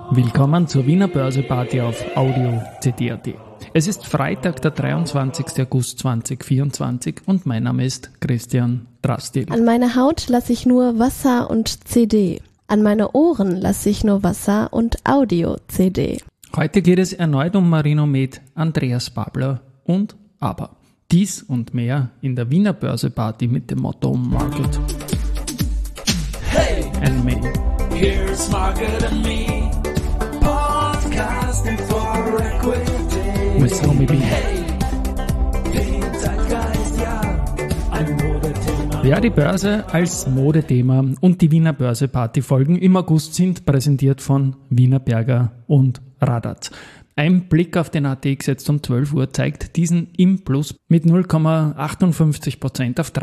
Willkommen zur Wiener Börse-Party auf Audio CD.at. Es ist Freitag, der 23. August 2024 und mein Name ist Christian Drastil. An meine Haut lasse ich nur Wasser und CD. An meine Ohren lasse ich nur Wasser und Audio-CD. Heute geht es erneut um Marinomed, Andreas Babler und ABBA. Dies und mehr in der Wiener Börse-Party mit dem Motto Market and Me. Here's Market and Me. Podcasting for Equity. With Romy B. Den Zeitgeist, ja, ein Modethema. Ja, die Börse als Modethema und die Wiener Börse-Party-Folgen im August sind präsentiert von Wienerberger und Radatz. Ein Blick auf den ATX jetzt um 12 Uhr zeigt diesen im Plus mit 0,58% auf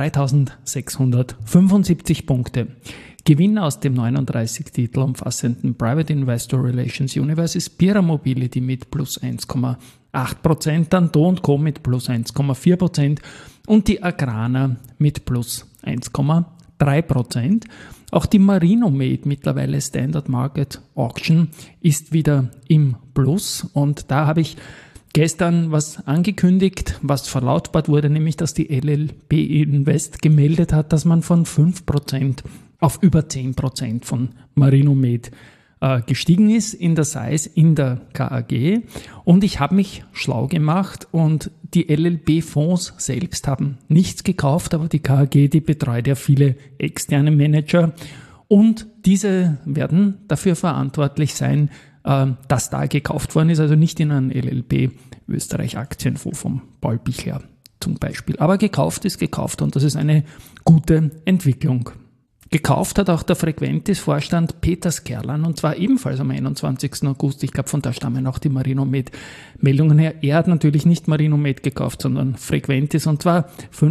3.675 Punkte. Gewinn aus dem 39 Titel umfassenden Private Investor Relations Universe ist Pira Mobility mit plus 1,8%, dann Do & Co mit plus 1,4% und die Agrana mit plus 1,3%. Auch die Marinomed, mittlerweile Standard Market Auction, ist wieder im Plus und da habe ich gestern was angekündigt, was verlautbart wurde, nämlich dass die LLP Invest gemeldet hat, dass man von 5% auf über 10% von Marinomed gestiegen ist in der Size, in der KAG. Und ich habe mich schlau gemacht und die LLP-Fonds selbst haben nichts gekauft, aber die KAG, die betreut ja viele externe Manager und diese werden dafür verantwortlich sein, dass da gekauft worden ist, also nicht in einem LLP Österreich Aktienfonds vom Paul Bichler zum Beispiel. Aber gekauft ist gekauft und das ist eine gute Entwicklung. Gekauft hat auch der Frequentis-Vorstand Peter Skerlan und zwar ebenfalls am 21. August. Ich glaube, von da stammen auch die Marinomed-Meldungen her. Er hat natürlich nicht Marinomed gekauft, sondern Frequentis und zwar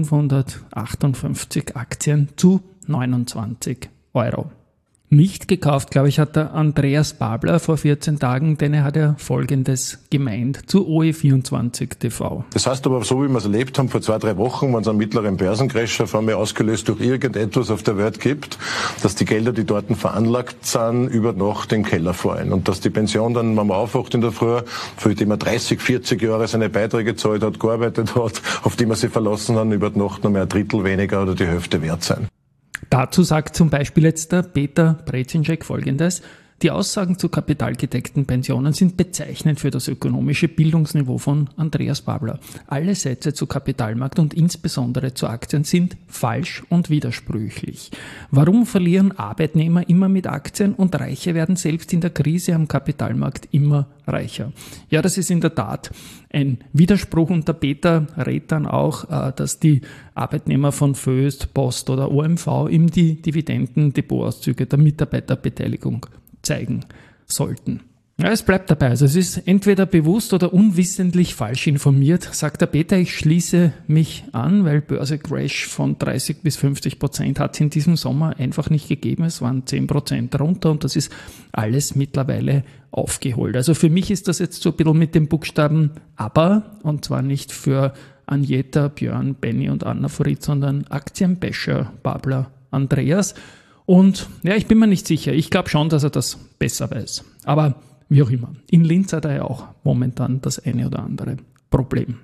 558 Aktien zu 29 Euro. Nicht gekauft, glaube ich, hat der Andreas Babler vor 14 Tagen, denn er hat ja Folgendes gemeint zu OE24 TV. Das heißt aber, so wie wir es erlebt haben vor 2-3 Wochen, wenn es einen mittleren Börsencrash auf einmal ausgelöst durch irgendetwas auf der Welt gibt, dass die Gelder, die dort veranlagt sind, über Nacht den Keller fallen. Und dass die Pension dann, wenn man aufwacht in der Früh, für die man 30, 40 Jahre seine Beiträge gezahlt hat, gearbeitet hat, auf die man sich verlassen hat, über die Nacht noch mehr ein Drittel weniger oder die Hälfte wert sein. Dazu sagt zum Beispiel jetzt der Peter Brezinschek Folgendes: Die Aussagen zu kapitalgedeckten Pensionen sind bezeichnend für das ökonomische Bildungsniveau von Andreas Babler. Alle Sätze zu Kapitalmarkt und insbesondere zu Aktien sind falsch und widersprüchlich. Warum verlieren Arbeitnehmer immer mit Aktien und Reiche werden selbst in der Krise am Kapitalmarkt immer reicher? Ja, das ist in der Tat ein Widerspruch und der Peter rät dann auch, dass die Arbeitnehmer von Föst, Post oder OMV ihm die Dividenden-Depotauszüge der Mitarbeiterbeteiligung zeigen sollten. Ja, es bleibt dabei. Also es ist entweder bewusst oder unwissentlich falsch informiert, sagt der Peter. Ich schließe mich an, weil Börse-Crash von 30 bis 50% hat es in diesem Sommer einfach nicht gegeben. Es waren 10% runter und das ist alles mittlerweile aufgeholt. Also für mich ist das jetzt so ein bisschen mit dem Buchstaben ABBA und zwar nicht für Agneta, Björn, Benny und Anna Fritz, sondern Aktienbasher Babler Andreas. Und ja, ich bin mir nicht sicher. Ich glaube schon, dass er das besser weiß. Aber wie auch immer. In Linz hat er ja auch momentan das eine oder andere Problem.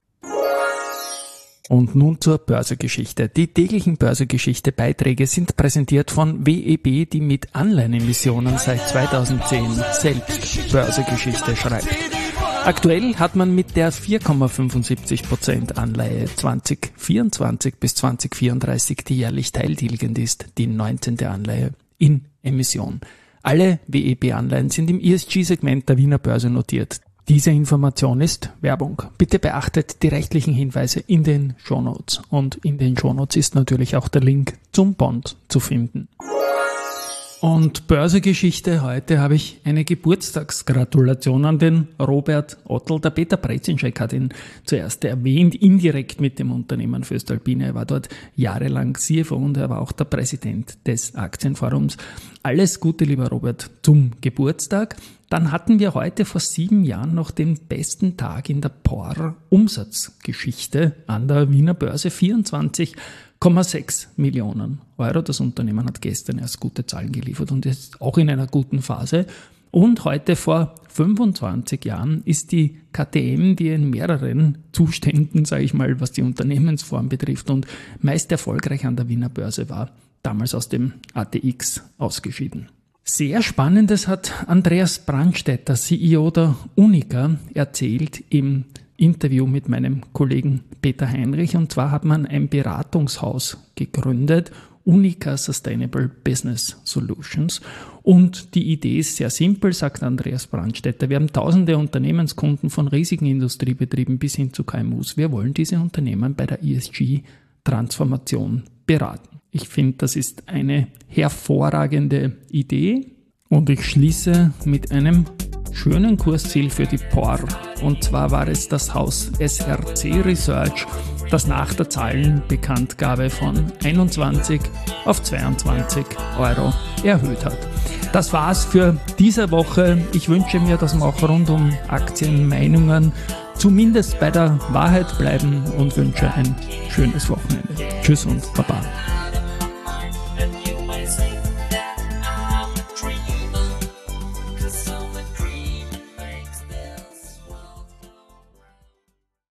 Und nun zur Börsegeschichte. Die täglichen Börsegeschichte-Beiträge sind präsentiert von WEB, die mit Anleihenemissionen seit 2010 selbst Börsegeschichte schreibt. Aktuell hat man mit der 4,75% Anleihe 2024 bis 2034, die jährlich teiltilgend ist, die 19. Anleihe in Emission. Alle WEB-Anleihen sind im ESG-Segment der Wiener Börse notiert. Diese Information ist Werbung. Bitte beachtet die rechtlichen Hinweise in den Shownotes. Und in den Shownotes ist natürlich auch der Link zum Bond zu finden. Und Börsegeschichte, heute habe ich eine Geburtstagsgratulation an den Robert Ottl. Der Peter Brezinschek hat ihn zuerst erwähnt, indirekt mit dem Unternehmen Voestalpine. Er war dort jahrelang CFO und er war auch der Präsident des Aktienforums. Alles Gute, lieber Robert, zum Geburtstag. Dann hatten wir heute vor 7 Jahren noch den besten Tag in der POR-Umsatzgeschichte an der Wiener Börse, 24,6 Millionen Euro. Das Unternehmen hat gestern erst gute Zahlen geliefert und ist auch in einer guten Phase. Und heute vor 25 Jahren ist die KTM, die in mehreren Zuständen, sage ich mal, was die Unternehmensform betrifft und meist erfolgreich an der Wiener Börse war, damals aus dem ATX ausgeschieden. Sehr Spannendes hat Andreas Brandstätter, CEO der Unica, erzählt im Interview mit meinem Kollegen Peter Heinrich. Und zwar hat man ein Beratungshaus gegründet, Unica Sustainable Business Solutions. Und die Idee ist sehr simpel, sagt Andreas Brandstätter. Wir haben tausende Unternehmenskunden von riesigen Industriebetrieben bis hin zu KMUs. Wir wollen diese Unternehmen bei der ESG-Transformation beraten. Ich finde, das ist eine hervorragende Idee. Und ich schließe mit einem schönen Kursziel für die POR. Und zwar war es das Haus SRC Research, das nach der Zahlenbekanntgabe von 21 auf 22 Euro erhöht hat. Das war's für diese Woche. Ich wünsche mir, dass wir auch rund um Aktienmeinungen zumindest bei der Wahrheit bleiben und wünsche ein schönes Wochenende. Tschüss und Baba.